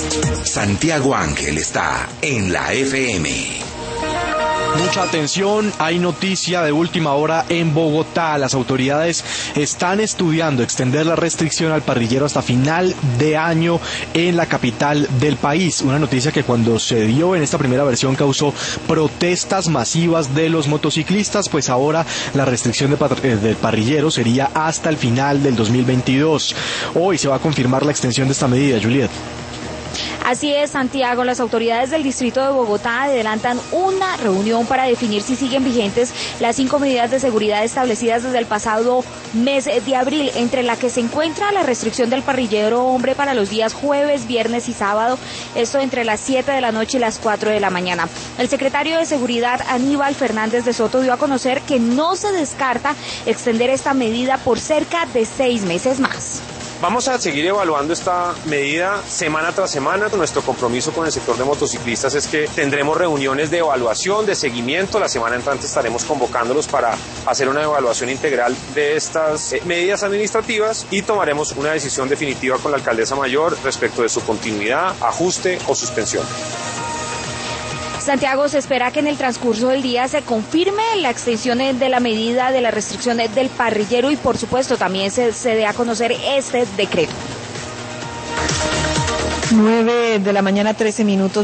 Santiago Ángel está en la FM. Mucha atención, hay noticia de última hora en Bogotá. Las autoridades están estudiando extender la restricción al parrillero hasta final de año en la capital del país. Una noticia que cuando se dio en esta primera versión causó protestas masivas de los motociclistas, pues ahora la restricción del parrillero sería hasta el final del 2022. Hoy se va a confirmar la extensión de esta medida, Juliet. Así es, Santiago, las autoridades del Distrito de Bogotá adelantan una reunión para definir si siguen vigentes las 5 medidas de seguridad establecidas desde el pasado mes de abril, entre la que se encuentra la restricción del parrillero hombre para los días jueves, viernes y sábado, esto entre las 7 de la noche y las 4 de la mañana. El secretario de Seguridad, Aníbal Fernández de Soto, dio a conocer que no se descarta extender esta medida por cerca de 6 meses más. Vamos a seguir evaluando esta medida semana tras semana. Nuestro compromiso con el sector de motociclistas es que tendremos reuniones de evaluación, de seguimiento. La semana entrante estaremos convocándolos para hacer una evaluación integral de estas medidas administrativas y tomaremos una decisión definitiva con la alcaldesa mayor respecto de su continuidad, ajuste o suspensión. Santiago, se espera que en el transcurso del día se confirme la extensión de la medida de la restricción del parrillero y, por supuesto, también se dé a conocer este decreto. 9 de la mañana, 13 minutos.